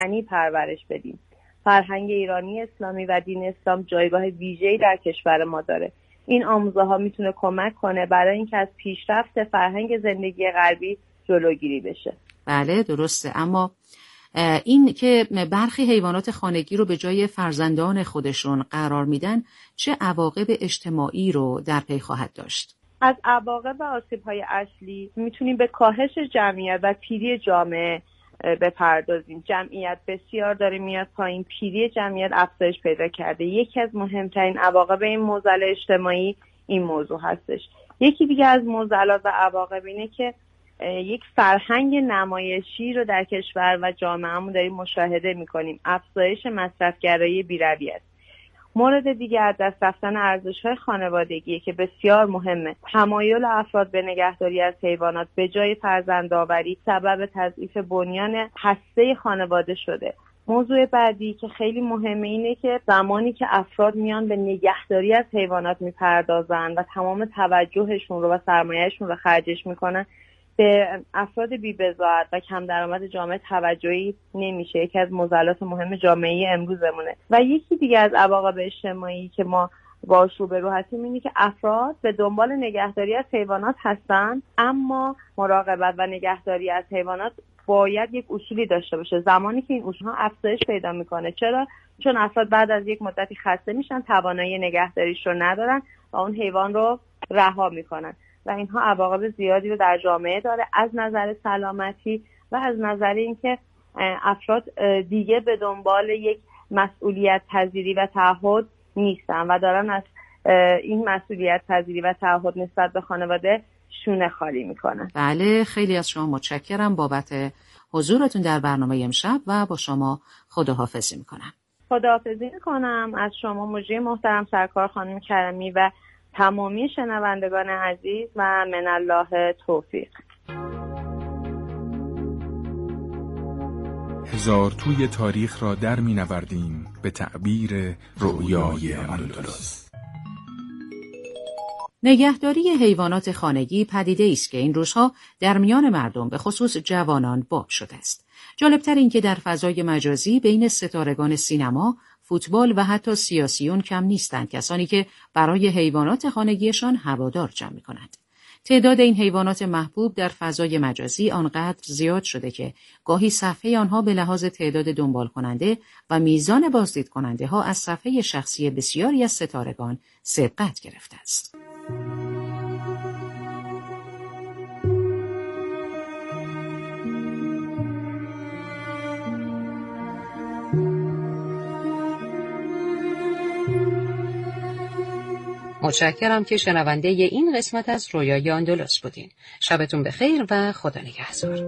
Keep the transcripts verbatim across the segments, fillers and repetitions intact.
یعنی پرورش بدیم. فرهنگ ایرانی اسلامی و دین اسلام جایگاه ویژه‌ای در کشور ما داره. این آموزه ها میتونه کمک کنه برای اینکه از پیشرفت فرهنگ زندگی غربی جلوگیری بشه. بله درسته، اما این که برخی حیوانات خانگی رو به جای فرزندان خودشون قرار میدن چه عواقب اجتماعی رو در پی خواهد داشت؟ از عواقب و آسیب‌های اصلی میتونیم به کاهش جمعیت و پیری جامعه بپردازیم. جمعیت بسیار داره میاد پایین، پیری جمعیت افزایش پیدا کرده. یکی از مهمترین عواقب این معضل اجتماعی این موضوع هستش. یکی دیگه از معضلات و عواقب اینه که یک فرهنگ نمایشی رو در کشور و جامعهمون داریم مشاهده میکنیم. افزایش مصرفگرایی بی‌رویه است. مورد دیگه از دست رفتن ارزش‌های خانوادگی که بسیار مهمه. تمایل افراد به نگهداری از حیوانات به جای فرزندآوری سبب تضعیف بنیان هسته خانواده شده. موضوع بعدی که خیلی مهمه اینه که زمانی که افراد میان به نگهداری از حیوانات میپردازن و تمام توجهشون رو و سرمایه‌شون رو خرجش میکنن، به افراد بی‌بضاعت و کم درآمد جامعه توجهی نمیشه. یکی از معضلات مهم جامعه امروزمونه. و یکی دیگه از عواقب اجتماعی که ما باهاش روبرو هستیم اینه که افراد به دنبال نگهداری از حیوانات هستن، اما مراقبت و نگهداری از حیوانات باید یک اصولی داشته باشه. زمانی که این اصولها افزایش پیدا میکنه، چرا؟ چون افراد بعد از یک مدتی خسته میشن، توانایی نگهداریش رو ندارن و اون حیوان رو رها میکنن و اینها عواقب زیادی رو در جامعه داره، از نظر سلامتی و از نظر اینکه افراد دیگه به دنبال یک مسئولیت پذیری و تعهد نیستن و دارن از این مسئولیت پذیری و تعهد نسبت به خانواده شونه خالی میکنن. بله، خیلی از شما متشکرم بابت حضورتون در برنامه امشب و با شما خداحافظی میکنم. خداحافظی میکنم از شما مجری محترم سرکار خانم کرمی و تمامی شنوندگان عزیز و من الله توفیق. هزار توی تاریخ را در می نوردیم به تعبیر رؤیای اندلس. نگهداری حیوانات خانگی پدیده است که این روزها در میان مردم به خصوص جوانان باب شده است. جالبتر این که در فضای مجازی بین ستارگان سینما، فوتبال و حتی سیاسیون کم نیستند کسانی که برای حیوانات خانگیشان هوادار جمع می‌کنند. تعداد این حیوانات محبوب در فضای مجازی آنقدر زیاد شده که گاهی صفحه آنها به لحاظ تعداد دنبال کننده و میزان بازدید کننده ها از صفحه شخصی بسیاری از ستارگان سبقت گرفته است. متشکرم که شنونده این قسمت از رویای اندلس بودین. شبتون بخیر و خدا نگهدار.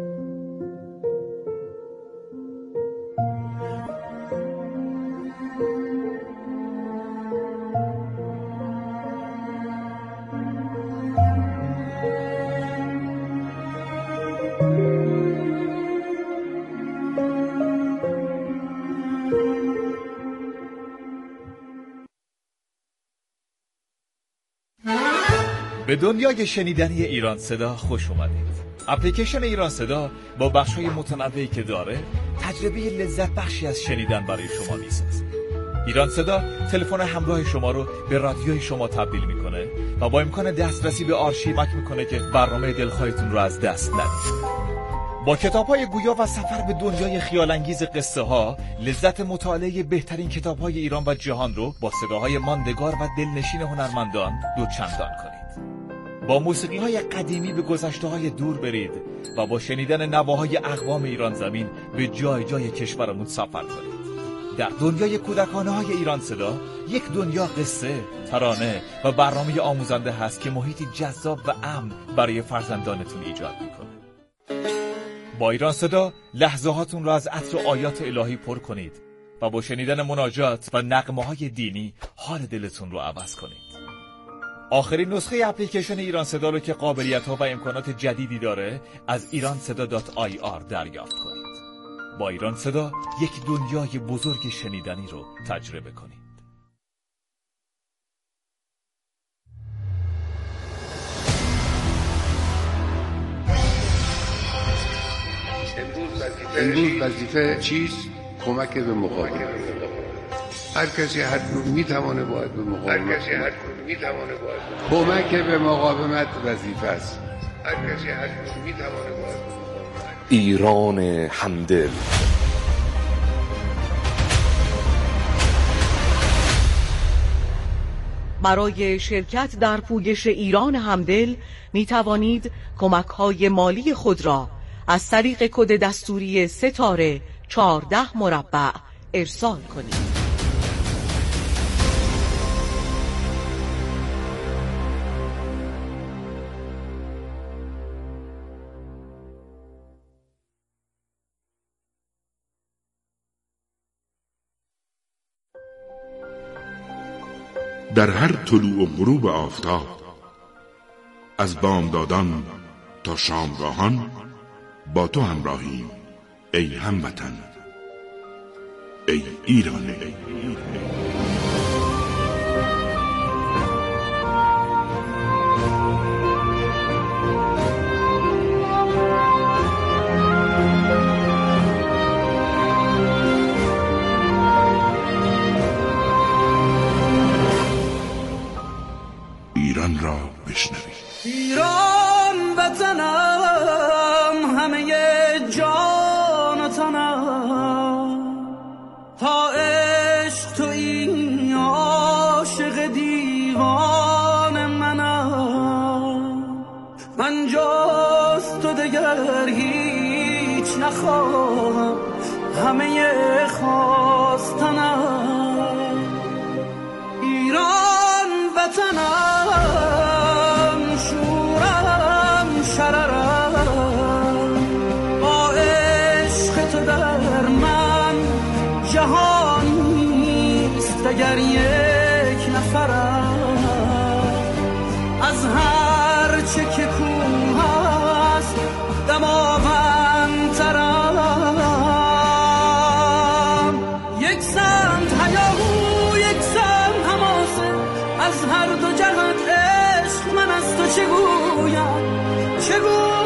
به دنیای شنیدنی ایران صدا خوش اومدید. اپلیکیشن ایران صدا با بخش‌های متنوعی که داره تجربه لذت بخشی از شنیدن برای شما میسازه. ایران صدا تلفن همراه شما رو به رادیوی شما تبدیل میکنه و با امکان دسترسی به آرشیو کمک میکنه که برنامه دلخواهتون رو از دست ندید. با کتاب‌های گویا و سفر به دنیای خیال‌انگیز قصه ها، لذت مطالعه بهترین کتاب‌های ایران و جهان رو با صداهای ماندگار و دلنشین هنرمندان دوچندان کنید. با موسیقی‌های قدیمی به گذشته‌های دور برید و با شنیدن نواهای اقوام ایران زمین به جای جای کشورمون سفر کنید. در دنیای کودکانه‌های ایران صدا، یک دنیا قصه، ترانه و برنامه آموزنده هست که محیطی جذاب و امن برای فرزندانتون ایجاد می‌کنه. با ایران صدا لحظه‌هاتون را از عطر و آیات الهی پر کنید و با شنیدن مناجات و نغمه‌های دینی حال دلتون رو عوض کنید. آخرین نسخه اپلیکیشن ایران صدا رو که قابلیت‌ها و امکانات جدیدی داره از ایران صدا دات آی آر دریافت کنید. با ایران صدا یک دنیای بزرگ شنیدنی رو تجربه کنید. امروز وظیفه چیست؟ کمک به مقاومت. هر کسی حتما میتونه باید به مقاومت. هر کسی حتما میتونه باید کمک به مقاومت وظیفه است. هر کسی حتما میتونه باید به مقاومت. ایران همدل. برای شرکت در پویش ایران همدل می توانید کمک‌های مالی خود را از طریق کد دستوری ستاره چهارده مربع ارسال کنید. در هر طلوع و غروب آفتاب، از بامدادان تا شامگاهان با تو همراهیم ای هموطن، ای ایران. ایران را بشنوید. ایران وطنم، همه جان و تنم، تا عشق تو این عاشق دیوان منم. من جز تو دگر هیچ نخواهم، همه خواستنم. ایران وطنم، شورم شررم، با عشق تو در من جهان نیست دگر یک نفرم. از هر چه که کوه است دماوندترم. یک سمت هیاهو، یک سمت حماسه، از هر دو جهت عشق من از تو چه گویم، چه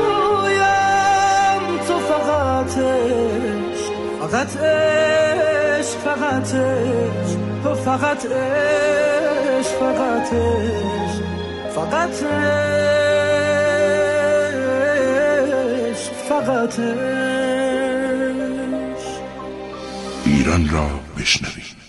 گویم. تو فقط عشق، فقط عشق، فقط عشق، تو فقط عشق، فقط عشق، فقط عشق، فقط عشق. ایران را بشنوید.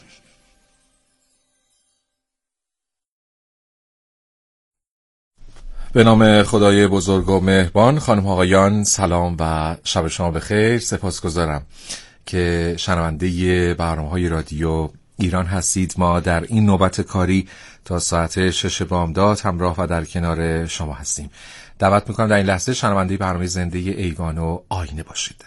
به نام خدای بزرگ و مهربان. خانم آقایان، سلام و شب شما بخیر. سپاسگزارم که شنونده برنامه‌های رادیو ایران هستید. ما در این نوبت کاری تا ساعت شش بامداد همراه و در کنار شما هستیم. دعوت میکنم در این لحظه شنونده برنامه زنده ایوان و آینه باشید.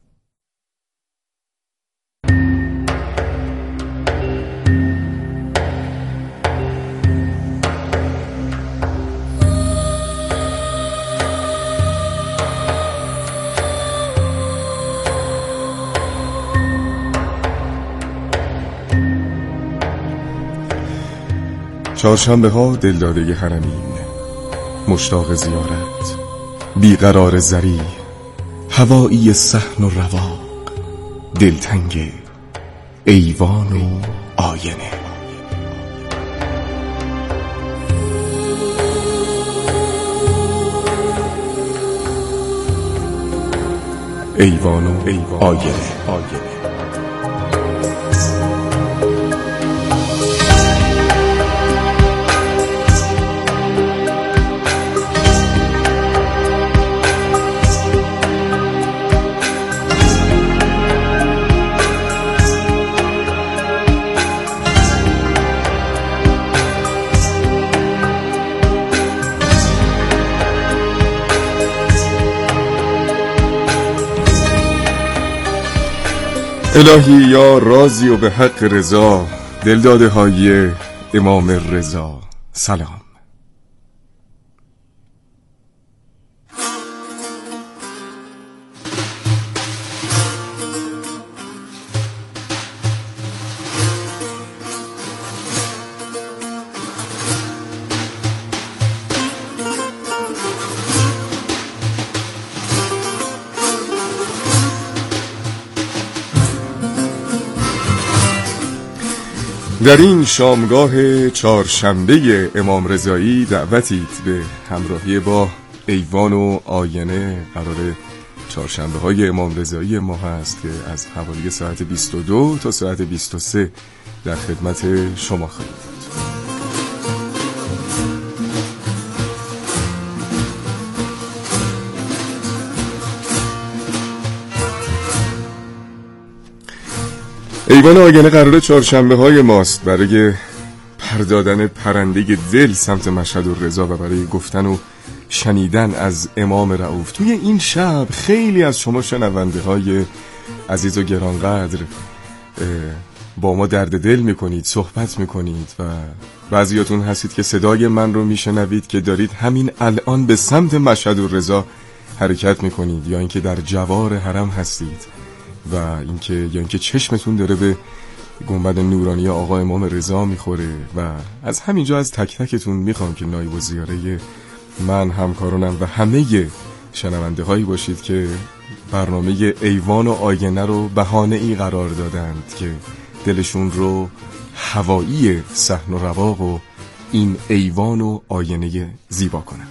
چهارشنبه ها دلداده حرمین، مشتاق زیارت، بیقرار زری، هوایی صحن و رواق، دلتنگ ایوان و آینه. ایوان و آینه, آینه. الهی یا راضی و به حق رضا، دلداده های امام رضا، سلام. در این شامگاه چهارشنبه امام رضایی دعوتید به همراهی با ایوان و آینه. قرار چهارشنبه های امام رضایی ما هست که از حوالی ساعت بیست و دو تا ساعت بیست و سه در خدمت شما خواهیم بود. ایوان آینه قراره چهارشنبه های ماست برای پردادن پرنده دل سمت مشهد الرضا و برای گفتن و شنیدن از امام رؤوف. توی این شب خیلی از شما شنونده های عزیز و گرانقدر با ما درد دل میکنید، صحبت میکنید و بعضیاتون هستید که صدای من رو میشنوید که دارید همین الان به سمت مشهد الرضا حرکت میکنید، یا اینکه در جوار حرم هستید و اینکه یا اینکه چشمتون داره به گنبد نورانی آقا امام رضا میخوره. و از همینجا از تک تکتون میخوام که نایب الزیاره من، همکارانم و همه شنونده هایی باشید که برنامه ایوان و آینه رو بهانه ای قرار دادند که دلشون رو هوایی صحن و رواق و این ایوان و آینه زیبا کنند.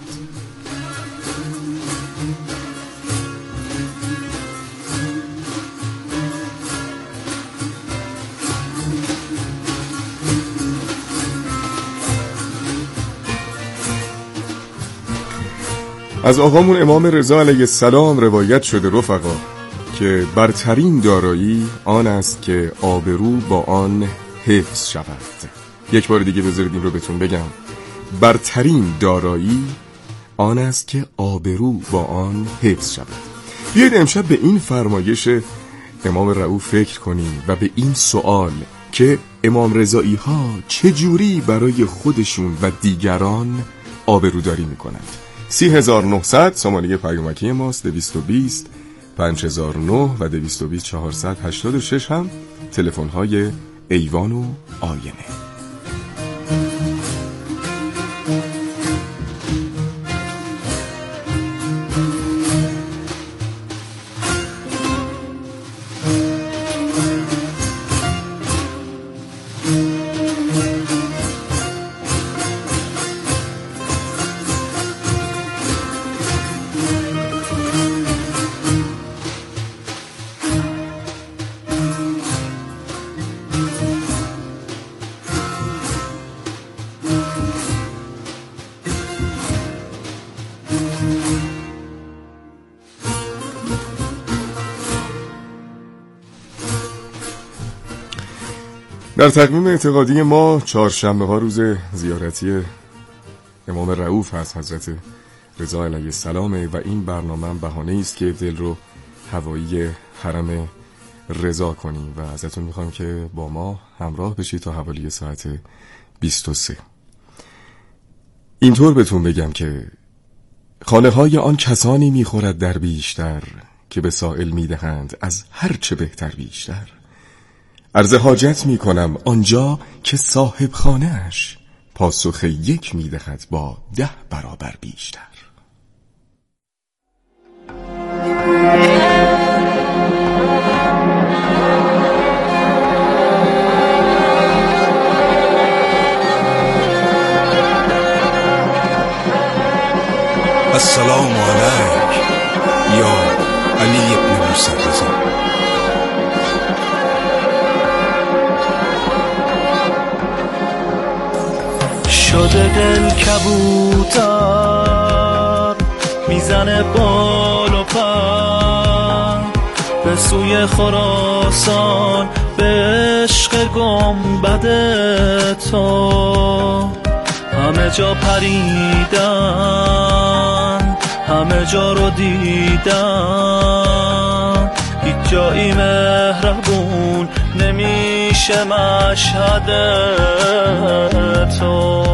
از آقامون امام رضا علیه السلام روایت شده رفقا که برترین دارایی آن است که آبرو با آن حفظ شود. یک بار دیگه بذارید این رو بهتون بگم، برترین دارایی آن است که آبرو با آن حفظ شود. بیایید امشب به این فرمایش امام رؤوف فکر کنیم و به این سوال که امام رضایی ها چجوری برای خودشون و دیگران آبروداری میکنند. سی هزار و نهصد شماره پیامکی ماست، دویست و بیست پنج هزار و نه و دویست و بیست چهارصد و هشتاد و شش هم تلفن های ایوان و آینه. در تقویم اعتقادی ما چهارشنبه ها روز زیارتی امام رؤوف هست، حضرت رضا علیه السلام، و این برنامه بهانه است که دل رو هوایی حرم رضا کنیم و ازتون میخوام که با ما همراه بشید تا حوالی ساعت بیست و سه. اینطور بهتون بگم که خانه های آن کسانی میخورد در بیشتر که به سائل میدهند از هر چه بهتر بیشتر. عرض حاجت می کنم آنجا که صاحب خانه اش پاسخ یک می دهد با ده برابر بیشتر. السلام علیک یا علی ابن موسی رضا. شده دل کبوتر میزنه بال و پر به سوی خراسان به عشق گنبد تو. همه جا پریدن، همه جا رو دیدن، هیچ جایی مهربون نمیشه مشهد تو.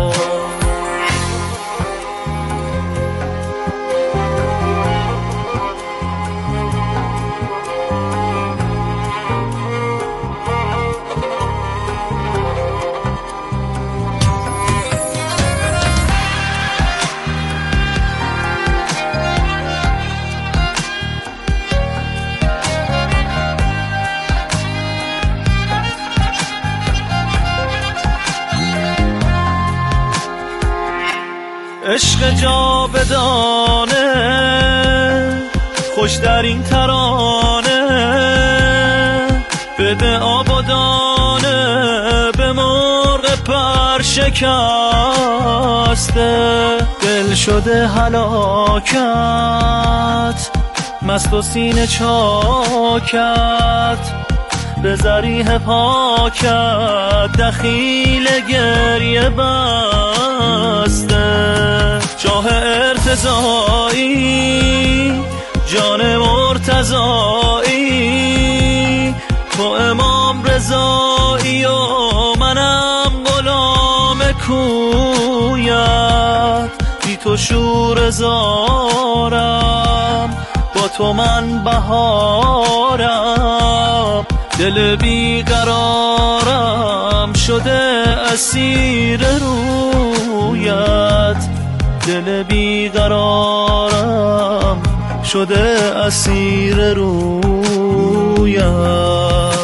عشق جاودانه خوش در این ترانه، بده آبادانه به مرغ پر شکسته. دل شده هلاکت مست و سینه چاکت، به ذریح پاکت دخیل گریه بسته. شاه ارتضایی جان مرتضایی، تو امام رضایی و منم غلام کویت. بی تو شور زارم با تو من بهارم، دل بیقرارم شده اسیر رویت. دل بیقرارم شده اسیر رویت.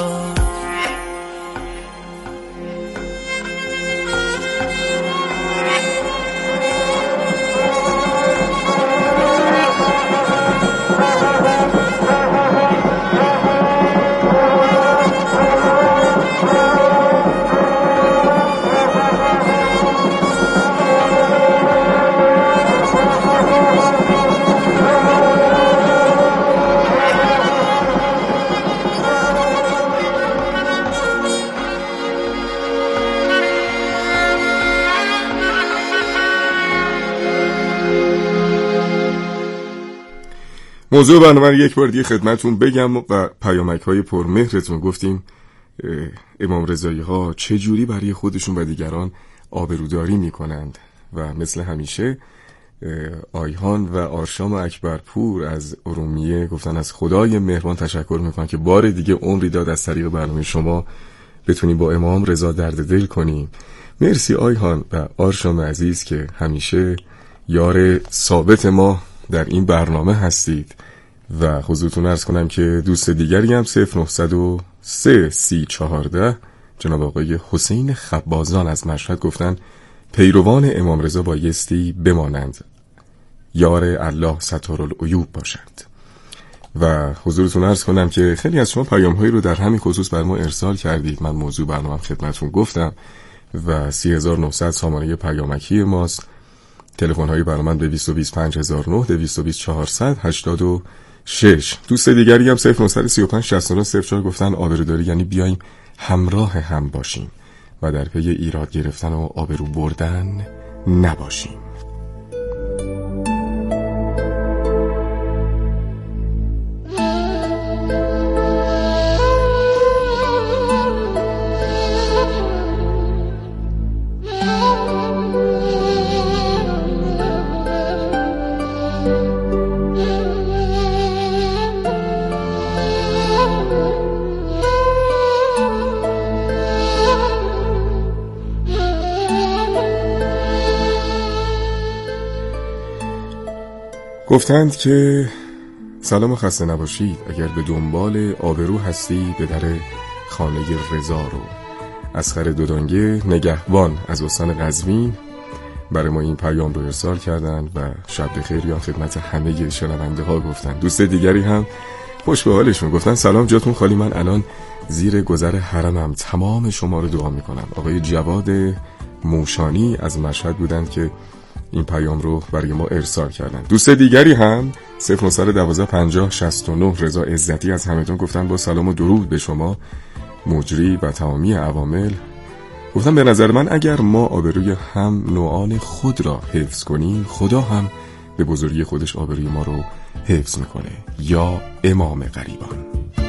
موضوع برنامه رو یک بار دیگه خدمتون بگم و پیامک های پرمهرتون. گفتیم امام رضایی ها چه جوری برای خودشون و دیگران آبروداری میکنند و مثل همیشه آیهان و آرشام اکبرپور از ارومیه گفتن از خدای مهربان تشکر میکنن که بار دیگه عمری داد از طریق برنامه شما بتونیم با امام رضا درد دل کنیم. مرسی آیهان و آرشام عزیز که همیشه یار ثابت ما در این برنامه هستید. و حضورتون عرض کنم که دوست دیگری هم صفر نهصد و سه سی چهارده جناب آقای حسین خبازان از مشهد گفتن پیروان امام رضا بایستی بمانند، یار الله ستارالعیوب باشند. و حضورتون عرض کنم که خیلی از شما پیام هایی رو در همین خصوص بر ما ارسال کردید. من موضوع برنامه خدمتتون گفتم و سی هزار و نهصد سامانه پیامکی ماست. تلفن های برنامه به دویست و بیست پنج هزار و نه، دویست و بیست چهارصد هشتاد و شش. دوست دیگری هم صفر نهصد و سی و پنج شصت و نه صفر چهار گفتن آبروداری یعنی بیایم همراه هم باشیم و در پی ایراد گرفتن و آبرو بردن نباشیم. گفتند که سلام و خسته نباشید، اگر به دنبال آبرو هستی به در خانه رضا رو. اصغر دودانگه نگهبان از استان قزوین برای ما این پیام رو ارسال کردن و شب بخیر یا خدمت همه شنونده ها گفتن. دوست دیگری هم خوش به حالشون گفتن سلام جاتون خالی، من الان زیر گذر حرمم، تمام شما رو دعا میکنم. آقای جواد موشانی از مشهد بودند که این پیام رو برای ما ارسال کردن. دوست دیگری هم صفر نهصد و دوازده پنجاه شصت و نه رضا عزتی از همتون گفتن با سلام و درود به شما مجری و تمامی عوامل. گفتن به نظر من اگر ما آبروی هم نوعان خود را حفظ کنیم، خدا هم به بزرگی خودش آبروی ما رو حفظ میکنه. یا امام غریبان.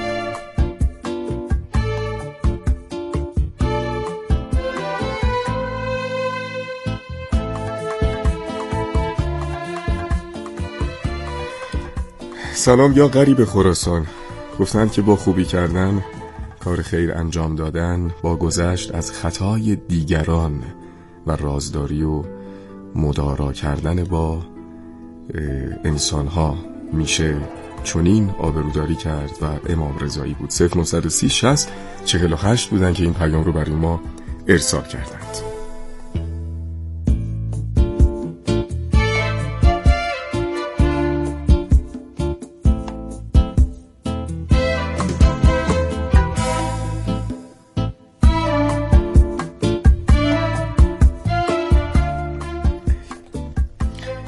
سلام یا غریب خراسان. گفتند که با خوبی کردن، کار خیر انجام دادن، با گذشت از خطای دیگران و رازداری و مدارا کردن با انسانها میشه چنین آبروداری کرد و امام رضایی بود. صفر نهصد و سی شصت چهل و هشت بودن که این پیام رو برای ما ارسال کردند.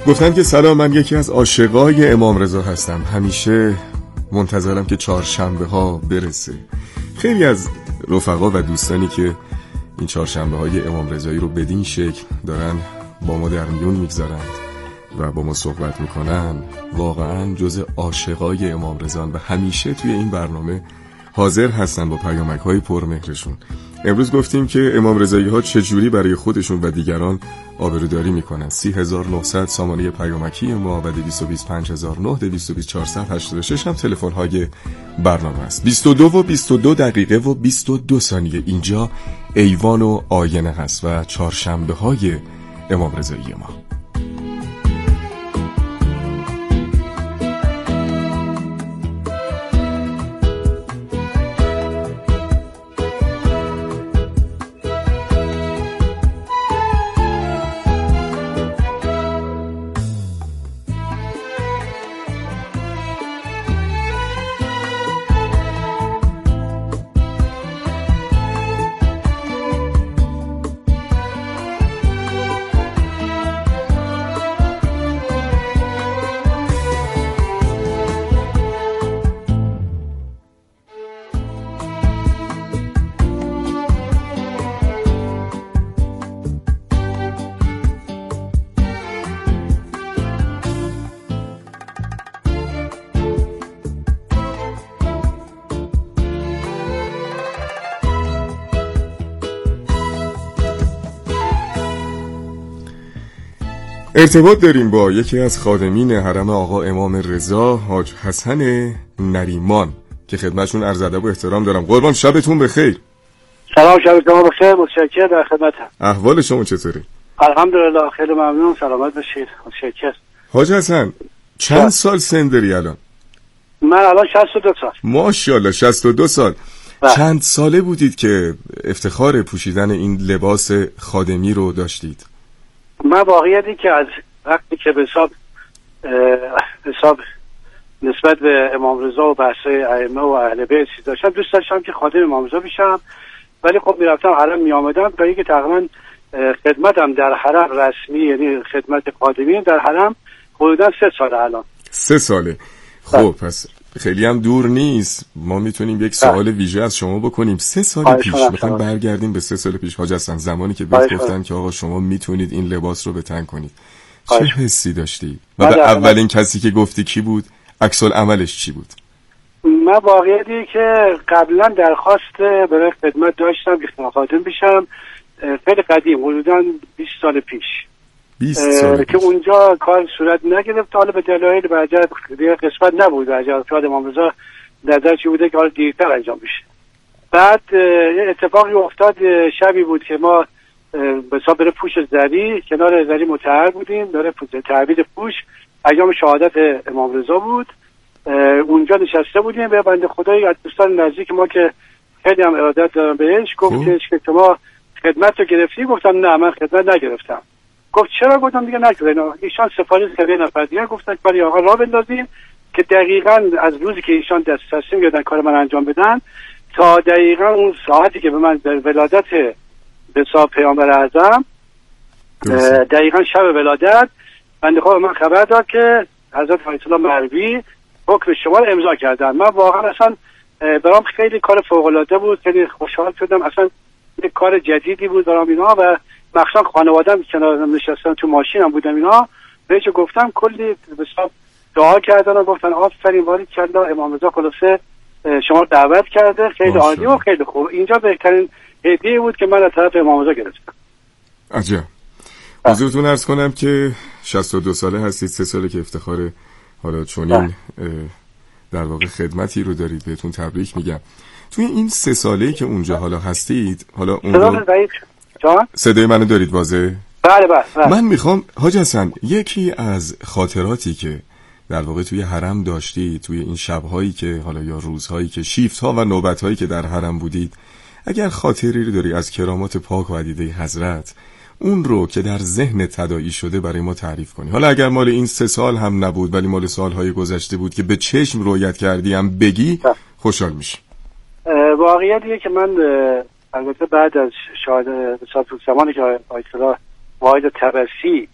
گفتن که سلام، من یکی از عاشقای امام رضا هستم، همیشه منتظرم که چهارشنبه ها برسه. خیلی از رفقا و دوستانی که این چهارشنبه های امام رضایی رو بدین شکل دارن با ما در میون میگذارند و با ما صحبت میکنن واقعا جز عاشقای امام رضان و همیشه توی این برنامه حاضر هستن با پیامک های پرمهرشون. امروز گفتیم که امام رضایی ها چجوری برای خودشون و دیگران آبروداری میکنن. سی هزار و نهصد سامانه پیامکی ما و دویست و بیست و پنج هزار و نه، دویست و بیست چهارصد و هشتاد و شش هم تلفن های برنامه است. بیست و دو و بیست و دو دقیقه و بیست و دو ثانیه اینجا ایوان و آینه هست و چهارشنبه های امام رضایی ما. ارتباط داریم با یکی از خادمین حرم آقا امام رضا، حاج حسن نریمان که خدمتشون عرض ادب و احترام دارم. قربان شبتون بخیر. سلام، شب شما بخیر. متشکرم، در خدمتم. احوال شما چطوری؟ الحمدلله خیلی ممنون، سلامت باشید. متشکرم. حاج حسن چند شا. سال سن داری الان؟ من الان شصت و دو سال. ماشاءالله شصت و دو سال. با. چند ساله بودید که افتخار پوشیدن این لباس خادمی رو داشتید؟ من واقعیتی که از وقتی که به حساب حساب نسبت به امام رضا و بحث‌های ائمه و اهل بیت داشتم، دوست داشتم که خادم امام رضا بشم، ولی خب میرفتم حرم میآمدم تا اینکه تقریبا خدمتم در حرم رسمی، یعنی خدمت خادمی در حرم حدودا سه ساله الان. سه ساله. خب پس خیلی هم دور نیست، ما میتونیم یک سوال ویژه از شما بکنیم. سه سال پیش میخوایم برگردیم به سه سال پیش حاج حسن، زمانی که بهت گفتن که آقا شما میتونید این لباس رو بتن کنید، چه حسی داشتی؟ و به اولین کسی که گفتی کی بود؟ عکس العملش چی بود؟ من واقعیتی که قبلا درخواست برای خدمت داشتم که خادم بشم، خیلی قدیم، حدودا بیست سال پیش بیست سال که اونجا کار صورت نگرفت. حالا به دلایل بعد دیگه قسمت نبود و اجازه امام رضا نظرش بوده که حالا دیرتر انجام بشه. بعد اتفاقی افتاد، شبی بود که ما به حساب بره پوش زری، کنار زری متحر بودیم، داره تعبیر پوش، ایام شهادت امام رضا بود. اونجا نشسته بودیم به بنده خدایی از دوستان نزدیک ما که خیلی هم ارادت دارم بهش، گفتش که شما خدمت رو گرفتی؟ گفتم نه من خدمت نگرفتم. گفت چرا؟ گفتم دیگه نگرفتم. ایشان سفارش کرده نفر دیگه گفتن برای آقا راه بندازیم که دقیقاً از روزی که ایشان دست تصمیم گرفتن کار من انجام بدن تا دقیقاً اون ساعتی که به من در ولادت به حساب پیامبر اعظم، دقیقاً شب ولادت، بنده خدا من خبر داد که حضرت آیت الله مروی حکم شما رو امضا کردن. من واقعا اصلا برام خیلی کار فوق العاده بود، خیلی خوشحال شدم، اصلا یک کار جدیدی بود برام اینا. و مخصوصا خانواده‌ام کنارم نشستن، تو ماشینم بودم اینا، بهش گفتم کلی به حساب دعا کردن و گفتن آفرین باری کلا امام رضا خلاصه شما رو دعوت کرده، خیلی عالی و خیلی خوب. اینجا بهترین هدیه بود که من از طرف امام رضا گرفتم. عجب. حضورتون عرض کنم که شصت و دو ساله هستید، سه ساله که افتخار حالا چونین در واقع خدمتی رو دارید، بهتون تبریک میگم. توی این سه ساله‌ای که اونجا حالا هستید، حالا اون رو صدای منو دارید واضح؟ بله بله. من میخوام حاج حسن یکی از خاطراتی که در واقع توی حرم داشتی، توی این شب‌هایی که حالا یا روزهایی که شیفت‌ها و نوبت‌هایی که در حرم بودید، اگر خاطری رو داری از کرامات پاک و عدیده حضرت، اون رو که در ذهن تداعی شده برای ما تعریف کنی. حالا اگر مال این سه سال هم نبود ولی مال سالهای گذشته بود که به چشم رویت کردی هم بگی، خوشحال میشی. واقعیتیه که من البته بعد از شاهد زمانی که آیت الله واحد طبسی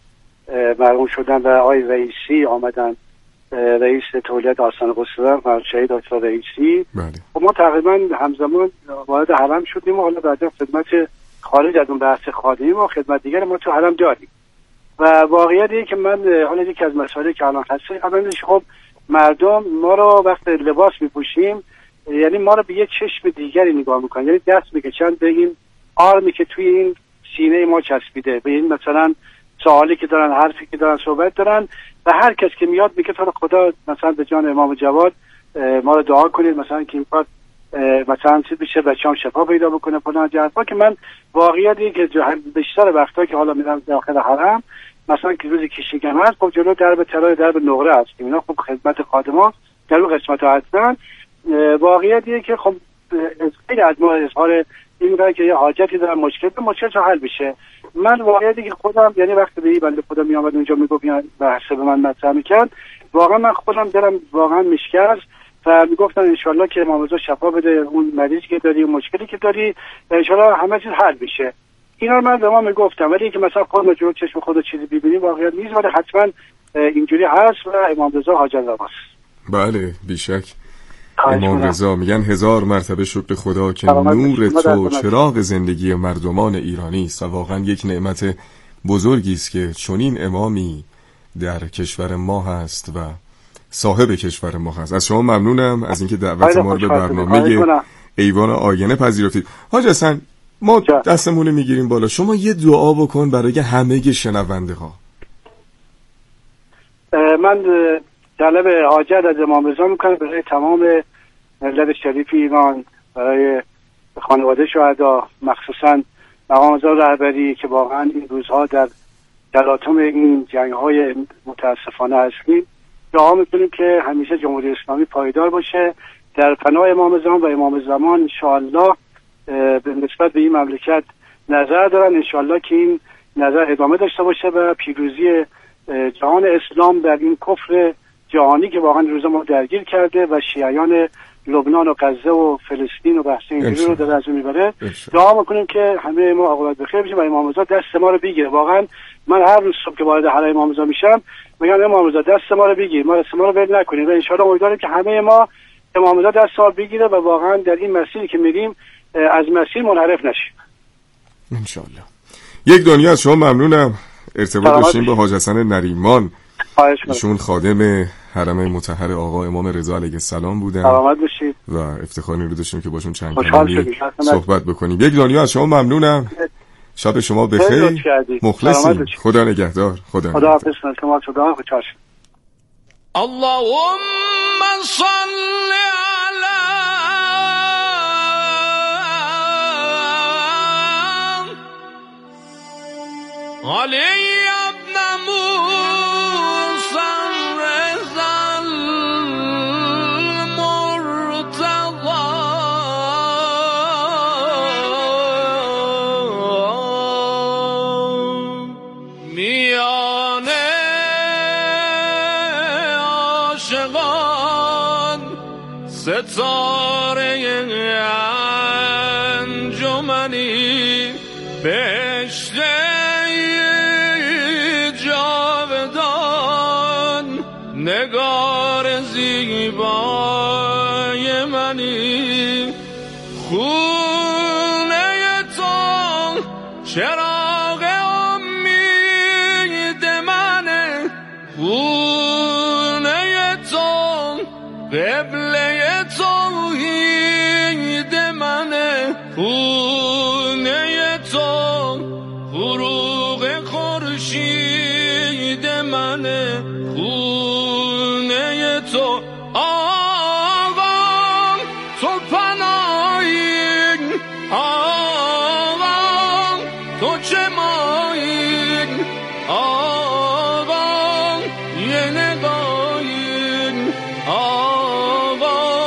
مرحوم شدن و آقای رئیسی آمدن، رئیس تولید آستان قدس فرشهید دکتر رئیسی. بله. و ما تقریبا همزمان وارد حرم شدیم و حالا بعدا خدمت خارج از اون بحث خادمی ما خدمت دیگر ما تو حرم داریم. و واقعیتی که من حالا یکی از مسائلی که الان هست اولا خب مردم ما رو وقت لباس میپوشیم یعنی ما رو به یه چشم دیگری نگاه میکنن، یعنی دست میکشن به این آرمی که توی این سینه ما چسبیده، به این مثلا سوالی که دارن، حرفی که دارن، صحبت دارن و هر کس که میاد میگه تو خدا مثلا به جان امام جواد ما رو دعا کنید مثلا که این کار مثلا چیز بشه بچه‌ام شفا پیدا بکنه فلان جهت. که من واقعیتی که بیشتر وقتا که حالا میرم داخل حرم مثلا که روزی کشیگم هست خب جلو درب طلای درب نقره هستیم، اینا خب خدمت خادمان در اون قسمت ها هستن. واقعیتیه که خب خیلی از ما اظهار این میگه که یه حاجتی دارم مشکل به مشکل چه حل بشه. من واقعیتی که خودم یعنی وقتی به این بنده خدا می آمد اونجا میگفت بحث به من مطرح میکرد واقعا من خودم دلم واقعا میشکست و میگفتن انشالله که امام رضا شفا بده اون مریضی که داری، اون مشکلی که داری، انشالله همه چیز حل بشه. اینا رو من به ما میگفتم، ولی اینکه مثلا خودم جلو چشم خود چیزی ببینیم واقعا نیست، ولی حتما اینجوری هست و امام رضا حاجت رواست. بله بیشک. امام رضا میگن هزار مرتبه شکر خدا که نور تو چراغ زندگی مردمان ایرانی است و واقعا یک نعمت بزرگی است که چنین امامی در کشور ما هست و صاحب کشور ما هست. از شما ممنونم از اینکه دعوت ما رو به برنامه ایوان آینه پذیرفتید. حاج حسن ما دستمون میگیریم بالا، شما یه دعا بکن برای همه شنونده ها. من طلب حاجت از امام رضا میکنم برای تمام ملت شریف ایران، برای خانواده شهدا، مخصوصا مقام رضا رهبری که واقعا این روزها در تلاطم این جنگ‌های متاسفانه هستیم. دعا میکنیم که همیشه جمهوری اسلامی پایدار باشه در پناه امام زمان و امام زمان. انشاءالله به نسبت به این مملکت نظر دارن، انشاءالله که این نظر ادامه داشته باشه و پیروزی جهان اسلام در این کفر جهانی که واقعا روز ما درگیر کرده و شیعیان لبنان و غزه و فلسطین و بحث اینجوری رو در از اون میبره. دعا میکنیم که همه ما عاقبت بخیر بشیم و امام رضا دست ما رو بگیره. واقعا من هر روز صبح که وارد حرم امام رضا میشم میگم امام رضا دست ما رو بگیر، ما دست ما رو ول نکنیم و ان شاء الله امیدواریم که همه ما امام رضا دست ما بگیره و واقعا در این مسیری که میریم از مسیر منحرف نشیم ان شاء الله. یک دنیا از شما ممنونم. ارتباط داشتیم با حاج حسن نریمان، ایشون خادم حرم مطهر آقا امام رضا علیه السلام بودن. سلامت باشید. و افتخاری رو داشتیم که باشون چند کلمه صحبت بکنیم. یک دنیا از شما ممنونم. شب شما بخیر. مخلصیم. خدا نگهدار. خدا خدا حافظ. شما خدا بخیر. اللهم صل علی علی ابن موسی الرضا المرتضی میان عاشقان ستاره انجمنی بهشت نگار زیبای منی خونه تو چراغ امید منه خونه تو قبله توحید منه خونه تو فروغ خورشید منه خونه تو آقام تو